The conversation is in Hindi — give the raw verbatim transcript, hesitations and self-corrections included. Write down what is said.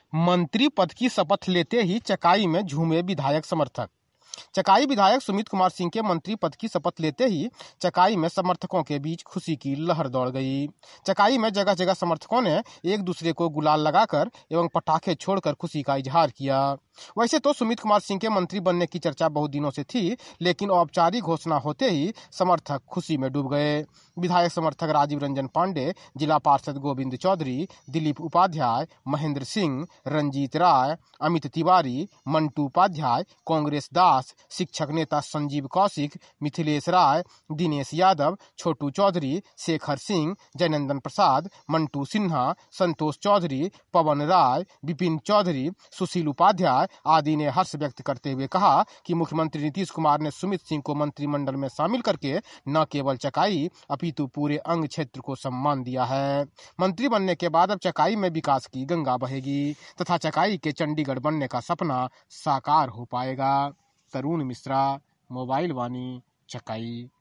मंत्री पद की शपथ लेते ही चकाई में झूमे विधायक समर्थक। चकाई विधायक सुमित कुमार सिंह के मंत्री पद की शपथ लेते ही चकाई में समर्थकों के बीच खुशी की लहर दौड़ गई। चकाई में जगह जगह समर्थकों ने एक दूसरे को गुलाल लगाकर एवं पटाखे छोड़कर खुशी का इजहार किया। वैसे तो सुमित कुमार सिंह के मंत्री बनने की चर्चा बहुत दिनों से थी, लेकिन औपचारिक घोषणा होते ही समर्थक खुशी में डूब गए। विधायक समर्थक राजीव रंजन पांडे, जिला पार्षद गोविंद चौधरी, दिलीप उपाध्याय, महेंद्र सिंह, रंजीत राय, अमित तिवारी, मंटू उपाध्याय, कांग्रेस दास, शिक्षक नेता संजीव कौशिक, मिथिलेश राय, दिनेश यादव, छोटू चौधरी, शेखर सिंह, जयनंदन प्रसाद, मंटू सिन्हा, संतोष चौधरी, पवन राय, विपिन चौधरी, सुशील उपाध्याय आदि ने हर्ष व्यक्त करते हुए कहा कि मुख्यमंत्री नीतीश कुमार ने सुमित सिंह को मंत्रिमंडल में शामिल करके न केवल चकाई अपितु पूरे अंग क्षेत्र को सम्मान दिया है। मंत्री बनने के बाद अब चकाई में विकास की गंगा बहेगी तथा चकाई के चंडीगढ़ बनने का सपना साकार हो पाएगा। तरुण मिश्रा, मोबाइल वाणी, चकाई।